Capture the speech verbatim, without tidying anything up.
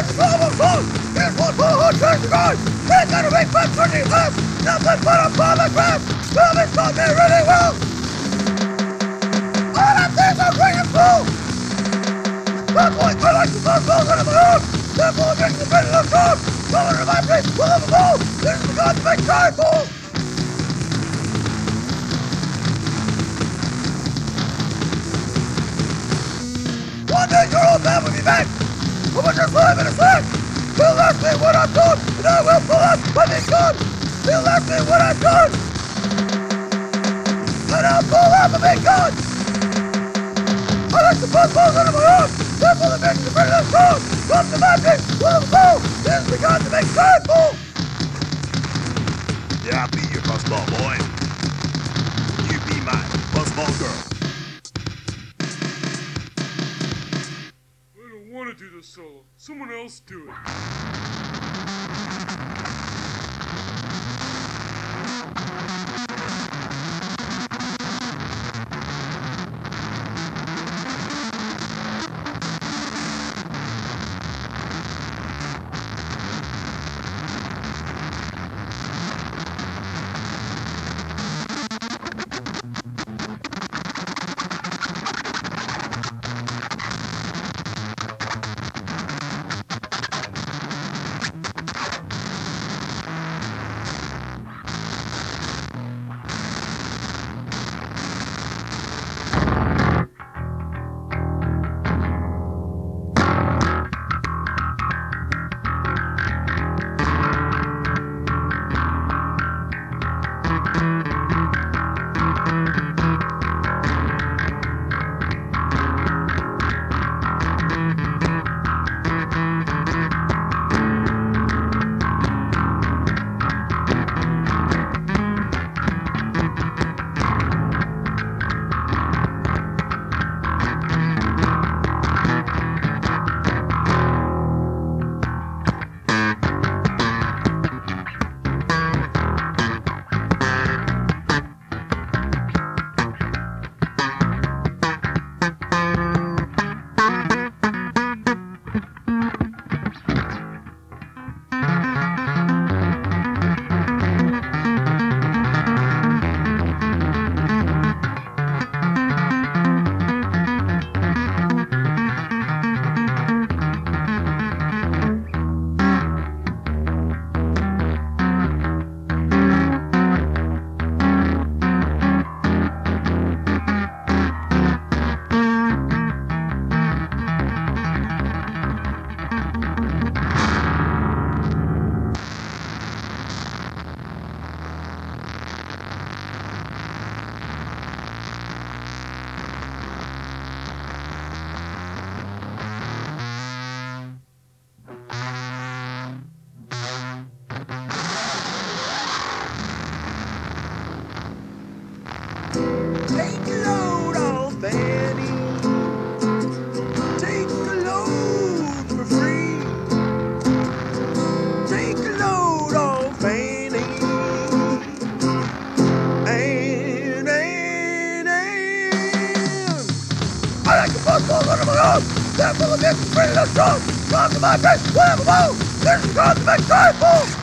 Watch the ball on phone. Here's one ball on track to guard. He's got a big foot for the left. Nothing but a ball of grab. Williams got me really well. All that things are great and full. That's why I like the ball balls out of my own. That ball gets the middle of the top. Going to my place, pull up the ball. This is the God to make time ball. One day your old man will be back. But when you're five in a sack, he'll ask me what I've done, and I will pull up when he's gone. He'll ask me what I've done, and I'll pull up and be gone. I like to put balls out of my arm. Therefore the bitch is ready to strong. Come to my dick, pull the ball. This is the God to make time ball. Yeah, I'll be your fuzzball boy. You be my fuzzball girl. I don't want to do this solo. Someone else do it. Take a load off Fanny. Take a load for free. Take a load off Fanny. And, and, and. I like the football under my arm. That full of bitches ready to strong. Come to my face, whatever move. This is God to make time for.